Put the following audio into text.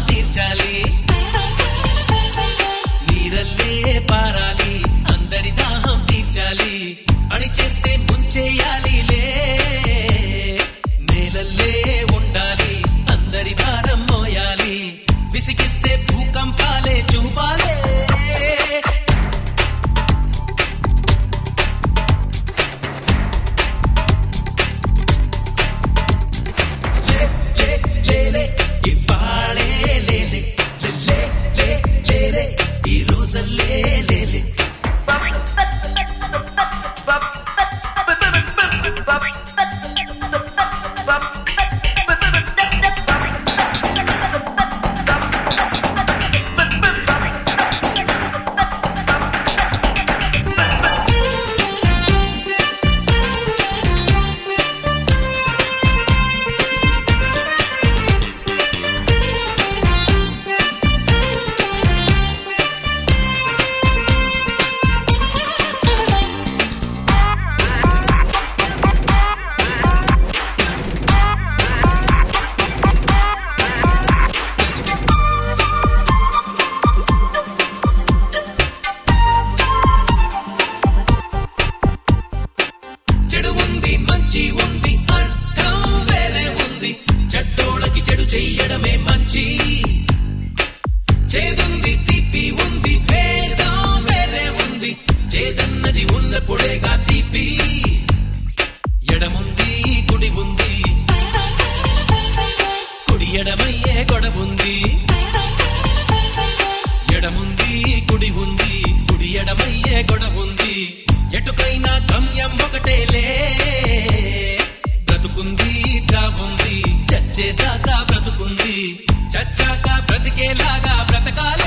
తీర్చాలి నీరల్లే పారాలి అందరి దాహం తీర్చాలి అని చేస్తే ముంచేయాలి లే నేలల్లే ఉండాలి అందరి భారం మోయాలి విసిగిస్తే భూకంపాలే చూపాలే చెడు ఉంది మంచి ఉంది అర్థం వేరే ఉంది చెడ్డోళ్ళకి చెడు చెయ్యడమే మంచి చేదుంది తీపి ఉంది భేదం వేరే ఉంది చేదన్నది ఉన్నప్పుడేగా తీపి ఎడముంది కుడి ఉంది కుడి ఎడమయ్యే గొడవుంది ఎడముంది కుడి ఉంది కుడి ఎడమయ్యే గొడవుంది ఎటుకైనా గమ్యం ఒకటేలే బ్రతుకుంది చావుంది చచ్చేదాకా బ్రతుకుంది చచ్చాక బ్రతికేలాగా బ్రతకాలి